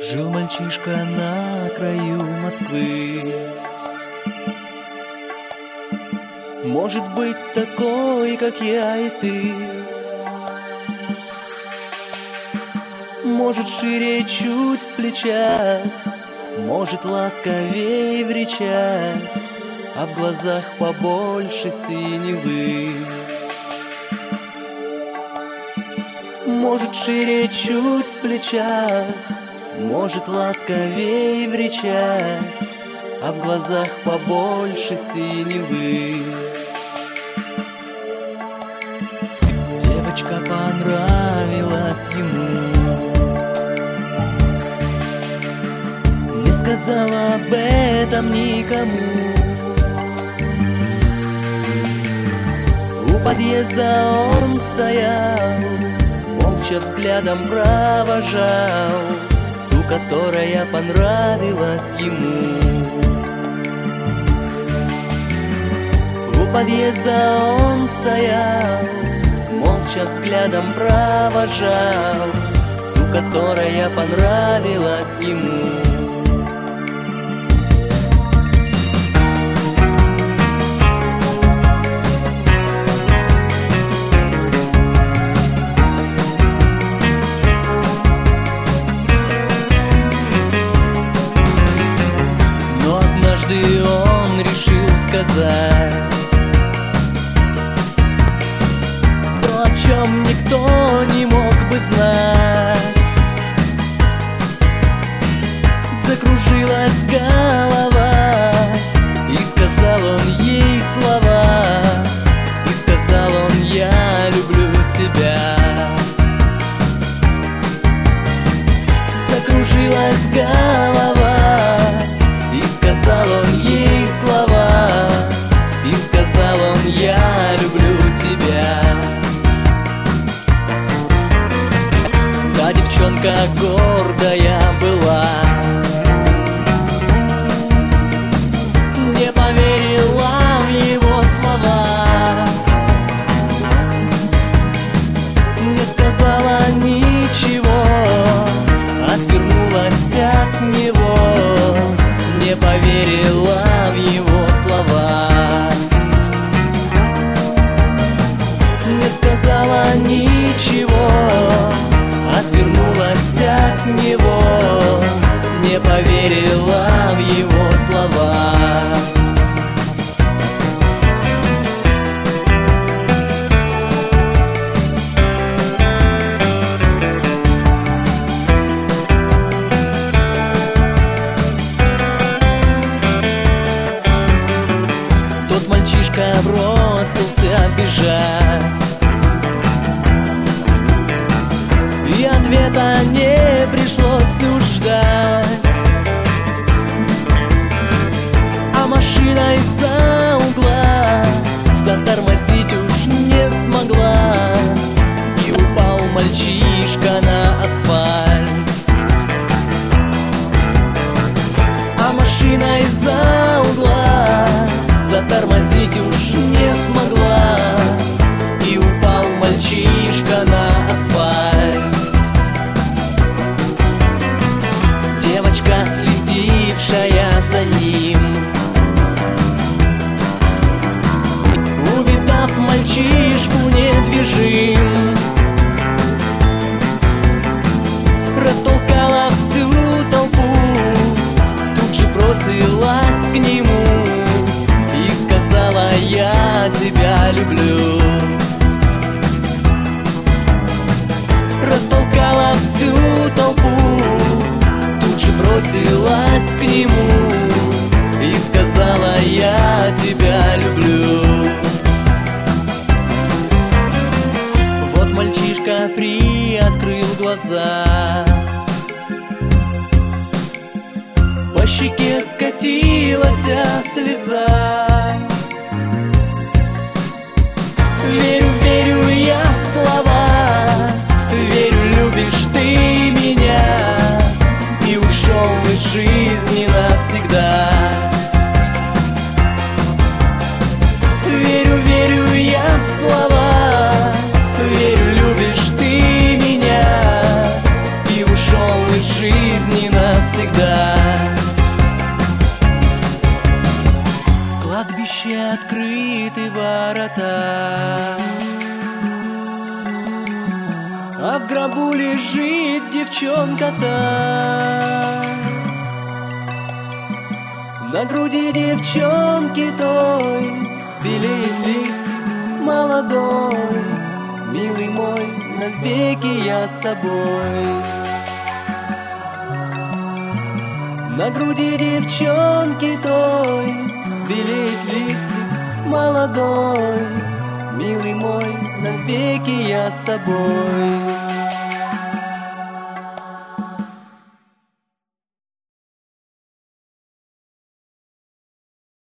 Жил мальчишка на краю Москвы. Может быть такой, как я и ты. Может шире чуть в плечах, может ласковей в речах, а в глазах побольше синевы. Может шире чуть в плечах, может ласковей в речах, а в глазах побольше синевы. Девочка понравилась ему, не сказала об этом никому. У подъезда он стоял, молча взглядом провожал ту, которая понравилась ему. У подъезда он стоял, молча взглядом провожал ту, которая понравилась ему. Однажды он решил сказать то, о чем никто не мог бы знать. Закружилась голова, и сказал он ей слова, и сказал он: я люблю тебя. Закружилась голова, и сказал он ей слова, и сказал он: я люблю тебя. Та девчонка гордая была, не поверила в его слова, не сказала ничего, отвернулась от него, не поверила в его слова, не сказала ничего, отвернулась от него, не поверила в его слова. Бросился бежать, и ответа не пришлось уж ждать. А машина из-за угла затормозить уж не смогла, и упал мальчишка на асфальт. А машина из-за угла затормозить уж не смогла, и упал мальчишка на асфальт. Девочка, следившая за ним, увидав мальчишку недвижим, растолкала всю толпу, тут же бросилась к нему, я тебя люблю. Растолкала всю толпу, тут же бросилась к нему и сказала: я тебя люблю. Вот мальчишка приоткрыл глаза, по щеке скатилась слеза. Верю, верю я в слова, верю, любишь ты меня, и ушел из жизни навсегда. Верю, верю я в слова, верю, любишь ты меня, и ушел из жизни навсегда. открыты ворота, а в гробу лежит девчонка-то. На груди девчонки той белеет листик молодой. Милый мой, навеки я с тобой. На груди девчонки той белеет листик молодой. Милый мой, навеки я с тобой.